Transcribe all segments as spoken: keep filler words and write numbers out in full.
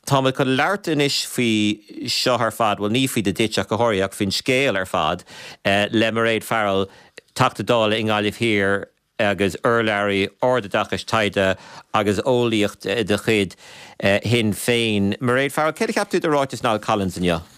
Táid go leart inis faoi seo ar fad, bhfuil ní faoi de ditteach go háireach fin scéal ar fad, uh, le mar réad Farrell tata dála in gáilibh hir agus urlairí or de dachas taide agus ólaíocht uh, de chud uh, hin féin. Mar réad Farrell, céad captú de ráitis Niall Collins in ja?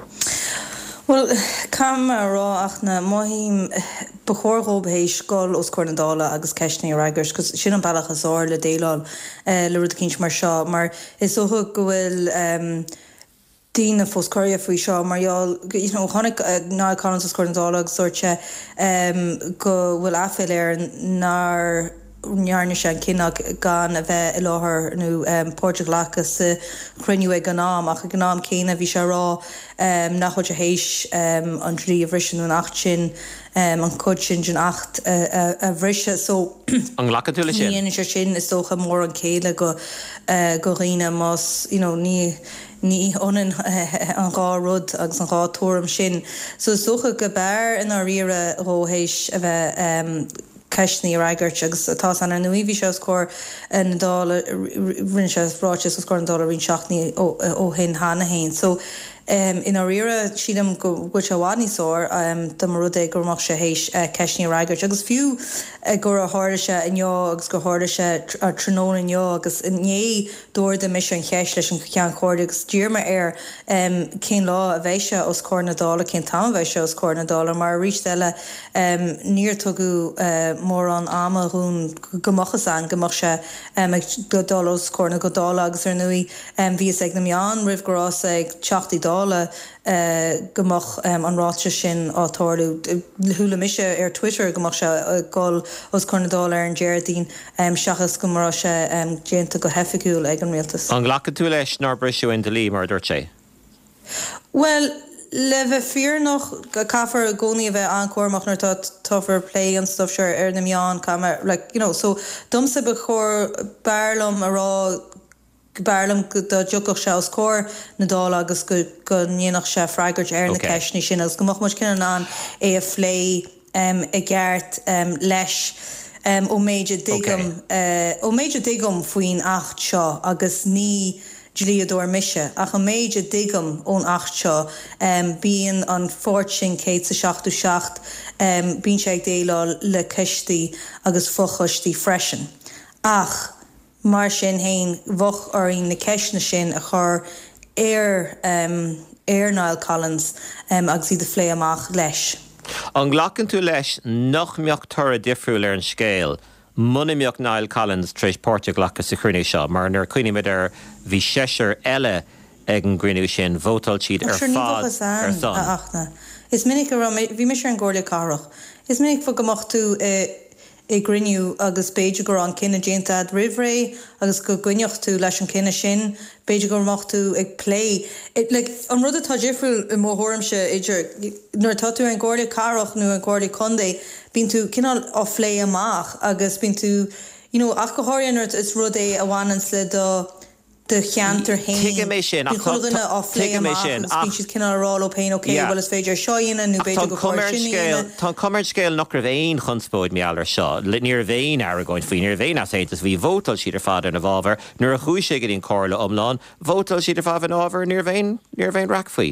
Well, cam rá ach na maihím bechorgób hééis sscoil os Cornadála agus ceisnaí raigars, cos sin an bailach as áir le déileáil uh, le rud cinint mar seo, mar is ótha go bhfuil um, dína fós coirja faoi seo, mar eall, you know, chonig uh, Niall Collins os Cornadála agus sorte um, go bhfuil afil ar nar nearne sé an cinach gan a bheith i láthair nó um, Portugal agus sa chruinniú ag gnám ach a gnám céine bhí sé rá um, nach chuid a héis um, an trí a bhrisin an acht sin um, an cud sin sin acht uh, a, a bhrise so an ghlacha tú le sin? Ní sé sin is socha mór an céile go uh, go riine más, you know, ní ní onan uh, an gá rud agus an gá túram sin. So socha go bear in a rire róhéis a bheith um, ceisnaí raigart agus tá an an nuí bhí se scór an dála rinne se ráte sa scór an dála rin seachnaí ó hin hána hain. So um, in á rire siadam go go se bhád níosóir um, do mar rud é gurmach se héis uh, ceisnaí raigart agus fiú uh, gur a háirde se inneo agus go háirde se a tróna inneo agus inné dúir de mis an cheis leis an cean chóirde agus díirma ar um, cén lá a bheise os Cornadála cén tam bheise os Cornadála mar ríis eile um, níor tugu uh, mór an ama rún gomachchas an gomach se um, go dálos Corna go dála agus ar nui um, bhí ag na meán rih gorás ag teachtaí dála uh, gomach um, an ráte sin átáirú thula mise ar Twitter gomach se uh, gáil os Cornadála ar an Geraldine um, seachas go mar se um, déanta go hefiiciúil ag an rialtas. An ghlacha tú leis nar breisiú in de lí mar dúirt sé? Well, le bheith fear noch caafar a gcónaí a bheith ancuairmach nar tá tougher play and stuff sure ar na meán camera, like, you know, so dumsa be chóir bearlam a rá bearlam go do dúchach se os cór na dála agus go go níonach se freigart ar na ceisní sin agus gomach muid cinan an é a phlé um, i gceart um, leis um, ó méide digam okay. uh, ó méide digam faoin acht seo agus ní Juliador mise ach a méide digam ón acht seo um, bíon an fortsin céit sa seachtú seacht um, bíon sé ag déile le ceistí agus fochastí freisin. Ach mar sin hain bhoch orín na ceisna sin a chur ar um, ar Niall Collins um, agus iad a phlé amach leis. An ghlachan tú leis nach meocht tura difriúil ar an scéal, munimioch Niall Collins treis Portugal agus sa chruinniú seo, mar nar cuiníimiid ar bhí séisiir eile ag an grinniú sin vótal siad ar fád ar son. Is minic a bhí me sé an gcóirla carach. Is minic fo gomach tú i grinniú agus beidir gur an cinenne déanta rihré agus go gcuineocht tú leis an cinenne sin, beidir gur mach tú ag play. It, like, an rud atá difriúil i mórthmse idir nuair tá tú an gcóirla carach nó an gcóirla condé, bín tú cinál á phlé amach agus bín tú, you know, ach go háiríonart is rud é a bhhanan le do de cheantar hain. Tuige mé sin. Tuige á phlé amach agus bín siad cinál rá ó péin, ok, well is féidir seoíonna nó beidir go háiríonna. Tá cumir scéal nach ra bhéin chunspóid meallar seo, níor bhéin ar a gáin faoin, níor bhéin as éitas bhí vótal siad ar fád ar na bhábhar, nuair a chúis sé go dtíon cóirla omláin, vótal siad ar fád an ábhar, níor bhéin, níor bhéin rac faoi.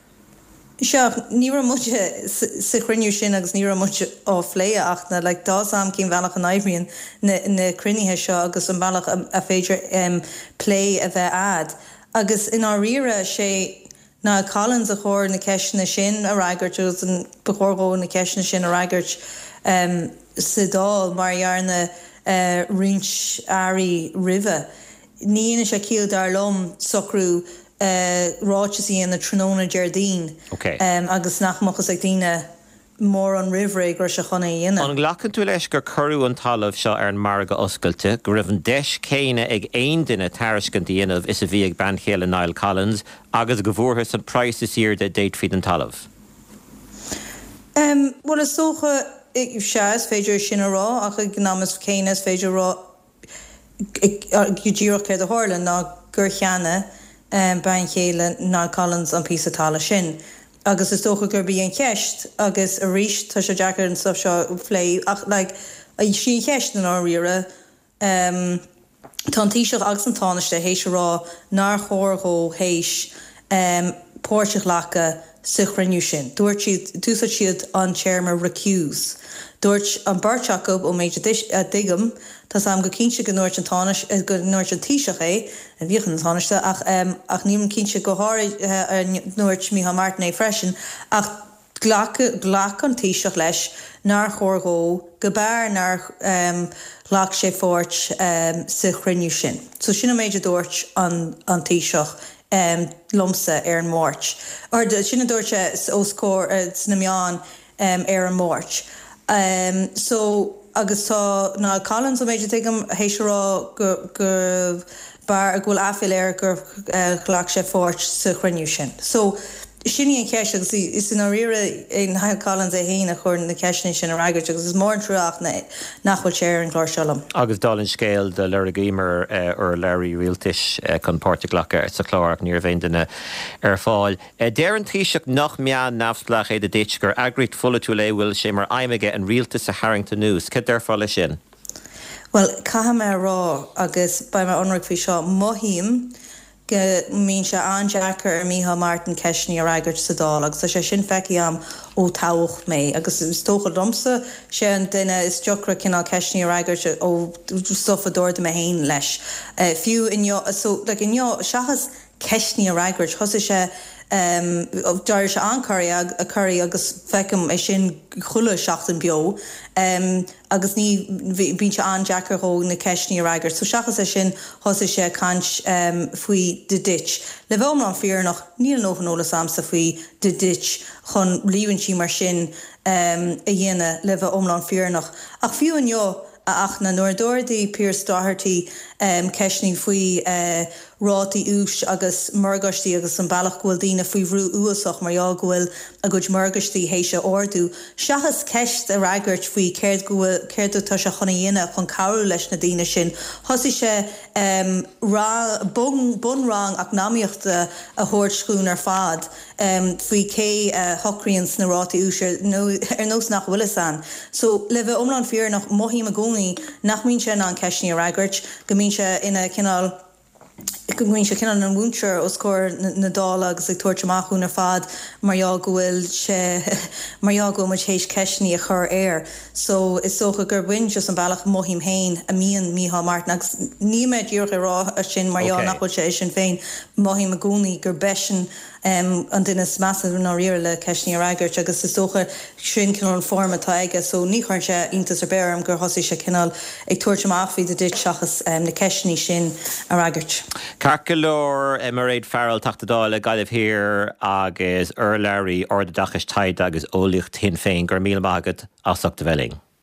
Seo, ní ra muide sa chruinniú sin agus ní ra muide á phlé ach na, like, dá sam cín bhealach an aibhríonn na, na cruinnithe seo agus an bhealach a, a féidir um, play a bheith ad. Agus in á rire sé na Collins a chóir na ceisna sin a raigart agus an bechorgó na ceisna sin a raigart um, sa dál mar dhearna uh, rins airí rive. Níana sé cíal dar lom socrú Uh, ráitisí in na Tróna Jardín okay. um, agus nachmachchas ag tíine mór an rihré gur se chuna dhéine. An ghlachan tú leis gur curú an talamh seo ar an marga oscailte, go raibh an deis céine ag aon duine tariscin dhéanamh is a bhí ag banchéal Niall Collins agus go bhórthas an price is ír de déit fiad an talamh. Um, well, is socha ag seas féidir sin rá ach ag gnámas céine féidir rá go ddíoch céir a háirla ná gur cheanna Um, bain chéile Niall Collins an písa tala sin. Agus is tócha gur bí an ceist agus a ríis tá sé Jackar an stuff seo phlé ach like, a sí cheist an á rire um, Tá tíiseach agus an táiste hééis rá nar chóirgó hééis um, póirteach lecha suchranniu sin. Dúirt siad túsa siad an chairman recuse. Dúirt an barteach ó méid a digam Tás am go cínse go nuirt an táis go nuirt an tíiseach é a bhíchan an táiste ach, um, ach níam cínse go háir uh, nuirt mí ha Martin é freisin ach ghlach an tíiseach leis nar chóirgó go bear nar um, lach sé fórt um, sa chruinniu sin. So sinna méidir dúirt an, an tíiseach um, lomsa ar an mórt. Or sinna dúirte ó scór uh, na meán um, ar an mórt. Um, so agus tá ná Collins ó méidir tuigim hééis rá go go bar a ghfuil afill ar gur ghlach sé fórt sa chruinniu sin. So sinní an ceis agus is in áíire in ha Collins é héine chur na ceisna sin ar agurt agus is mór an trúach nachfuil séir an glóirselam. Agus dal in scéal de leir géimer ar leirí rialtais chun páirteach sa chláach níor bhéin duine ar fáil. Déir an tíiseach nach meán nafslach é de déit gur agrit fulla tú le bhfuil sé mar aimime an rialtas a Harrington News. Cid ar fáil sin? Well, caithe mé rá agus ba me anraic fao seo mohíim go mín se anjaachar ar Mícheál Martin ceisní ar agurt sa dál, agus sé sin feici am ó tácht mé, agus is tócha domsa sé an duine is deocra cinál ceisní ar agurt ó stofa dúirda a héin leis. Uh, fiú in jo, so, like in jo, seachas ceisní ar agurt, thosa sé Um, dair se ancarí ag, a curry agus fecum é sin chuile seachtain bio um, agus ní bín se anjaachar ó na ceisní ar agurt. So seachas é sin thosa sé cant um, faoi de ditch. Le bhom an fear nach níl nóhan óla samsa faoi de ditch chun líhann sí mar sin um, a dhéine le bheith omlan fear nach. Ach fiú an jo ach na nuair dúirdaí Piers Doherty um, ceisní faoi uh, rátaí ús agus margastí agus an bailach ghfuil daoine faoi bhrú uasach mar eá ghfuil a gúid margastí hééis se ordú. Seachas ceist a ragart faoi céirú tá se chuna dhéine chun cabhrú leis na daoine sin. Thosaigh sé um, bunrang ach námíochta a thuirt scún ar fad um, faoi cé uh, hochraíonn na rátaí ús ar nós nach bhuiile san. So le bheith omlan fear nach mohí a gcónaí nach mín sé an ceisní a ragart, go mín se ina cinál go mhain se cinan an bhúnseir ó scóir na dála agus ag tuairteachún ar fad mar eá go bhfuil sé mar eá go muid hééis ceisní a chur air. So is socha gur bhain just an bailach mohím héin a mííon Mícheál Martin agus ní méid dúrcha rá a sin mar eá nachfuil sé sin féin mohím a gúnaí gur besin um, an duine measa ná riir le ceisní ar agurt agus is socha sin cinál an forma tá aige, so ní chuir sé iontas ar bearm gur thosaigh sé cinál ag tuairteach faoi de dit seachas um, na ceisní sin ar agurt. Carcalor Emerade Farrell tachtadála gaiileh hir agus Earl Larry or the Dachas Tide agus ólicht hin féin gur míl mágad asach de bheling.